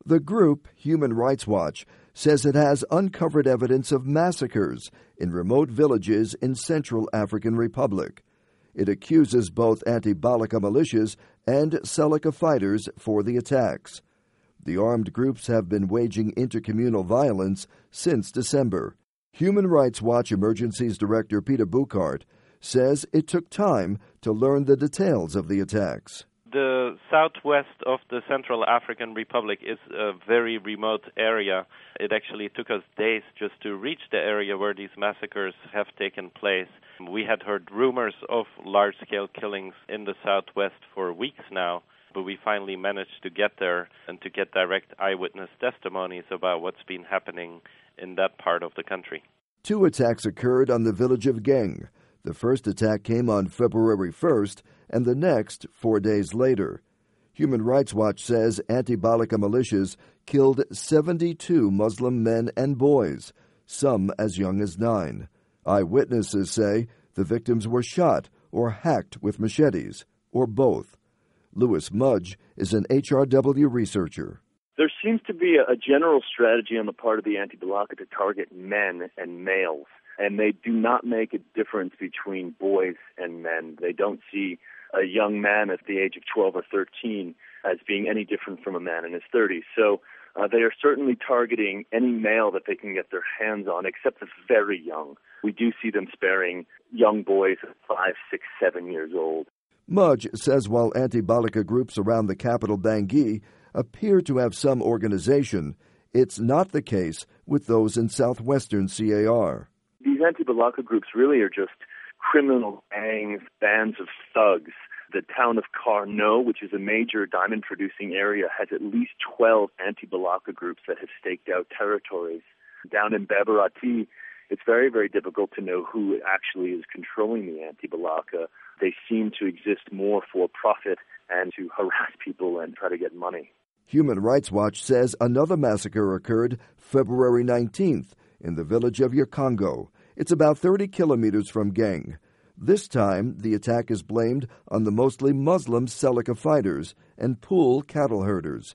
The group, Human Rights Watch, says it has uncovered evidence of massacres in remote villages in Central African Republic. It accuses both anti-Balaka militias and Seleka fighters for the attacks. The armed groups have been waging intercommunal violence since December. Human Rights Watch Emergencies Director Peter Bouckaert says it took time to learn the details of the attacks. The southwest of the Central African Republic is a very remote area. It actually took us days just to reach the area where these massacres have taken place. We had heard rumors of large-scale killings in the southwest for weeks now, but we finally managed to get there and to get direct eyewitness testimonies about what's been happening in that part of the country. 2 attacks occurred on the village of Geng. The first attack came on February 1st, and the next 4 days later. Human Rights Watch says anti-Balaka militias killed 72 Muslim men and boys, some as young as 9. Eyewitnesses say the victims were shot or hacked with machetes, or both. Louis Mudge is an HRW researcher. There seems to be a general strategy on the part of the anti-Balaka to target men and males, and they do not make a difference between boys and men. They don't see a young man at the age of 12 or 13 as being any different from a man in his 30s. So they are certainly targeting any male that they can get their hands on, except the very young. We do see them sparing young boys of 5, 6, 7 years old. Mudge says while anti-Balaka groups around the capital Bangui appear to have some organization, it's not the case with those in southwestern CAR. These anti-Balaka groups really are just criminal gangs, bands of thugs. The town of Carnot, which is a major diamond-producing area, has at least 12 anti-Balaka groups that have staked out territories. Down in Beberati, it's very, very difficult to know who actually is controlling the anti-Balaka. They seem to exist more for profit and to harass people and try to get money. Human Rights Watch says another massacre occurred February 19th in the village of Yakongo. It's about 30 kilometers from Geng. This time, the attack is blamed on the mostly Muslim Seleka fighters and Pool cattle herders.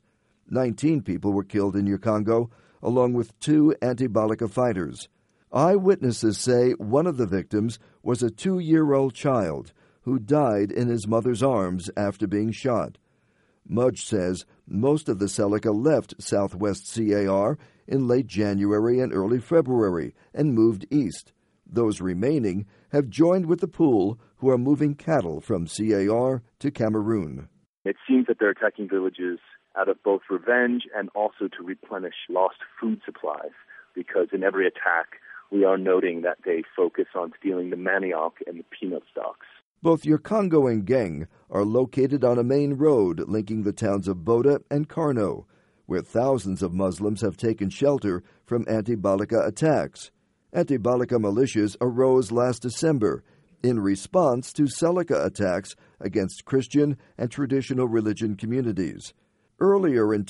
19 people were killed in Yakongo, along with 2 anti-Balaka fighters. Eyewitnesses say one of the victims was a 2-year-old child who died in his mother's arms after being shot. Mudge says most of the Seleka left southwest CAR in late January and early February and moved east. Those remaining have joined with the Pool, who are moving cattle from CAR to Cameroon. It seems that they're attacking villages out of both revenge and also to replenish lost food supplies, because in every attack we are noting that they focus on stealing the manioc and the peanut stalks. Both Yakongo and Geng are located on a main road linking the towns of Boda and Carnot, where thousands of Muslims have taken shelter from anti-Balaka attacks. Anti-Balaka militias arose last December in response to Seleka attacks against Christian and traditional religion communities. Earlier in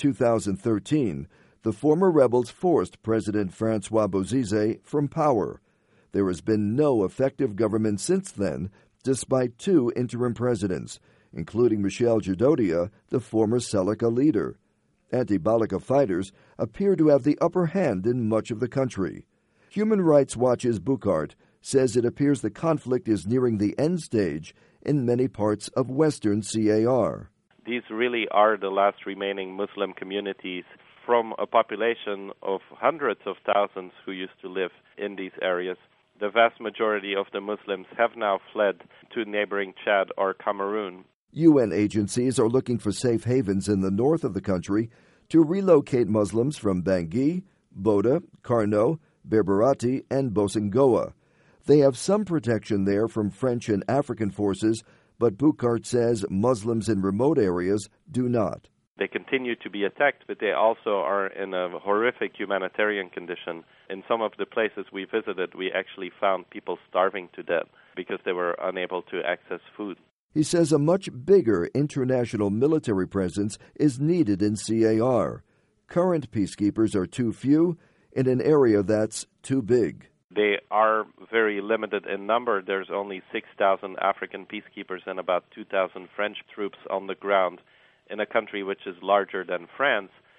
2013, the former rebels forced President Francois Bozize from power. There has been no effective government since then, despite 2 interim presidents, including Michel Djododia, the former Seleka leader. Anti-Balaka fighters appear to have the upper hand in much of the country. Human Rights Watch's Bouckaert says it appears the conflict is nearing the end stage in many parts of western CAR. These really are the last remaining Muslim communities from a population of hundreds of thousands who used to live in these areas. The vast majority of the Muslims have now fled to neighboring Chad or Cameroon. UN agencies are looking for safe havens in the north of the country to relocate Muslims from Bangui, Boda, Carnot, Beberati, and Bosengoa. They have some protection there from French and African forces, but Bouckaert says Muslims in remote areas do not. They continue to be attacked, but they also are in a horrific humanitarian condition. In some of the places we visited, we actually found people starving to death because they were unable to access food. He says a much bigger international military presence is needed in CAR. Current peacekeepers are too few in an area that's too big. They are very limited in number. There's only 6,000 African peacekeepers and about 2,000 French troops on the ground in a country which is larger than France.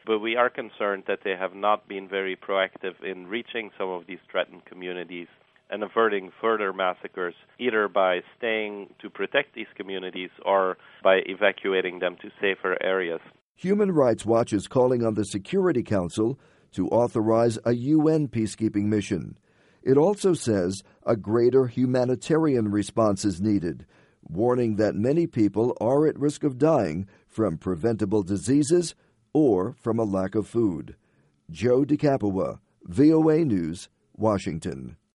But we are concerned that they have not been very proactive in reaching some of these threatened communities and averting further massacres, either by staying to protect these communities or by evacuating them to safer areas. Human Rights Watch is calling on the Security Council to authorize a UN peacekeeping mission. It also says a greater humanitarian response is needed, warning that many people are at risk of dying from preventable diseases or from a lack of food. Joe DeCapua, VOA News, Washington.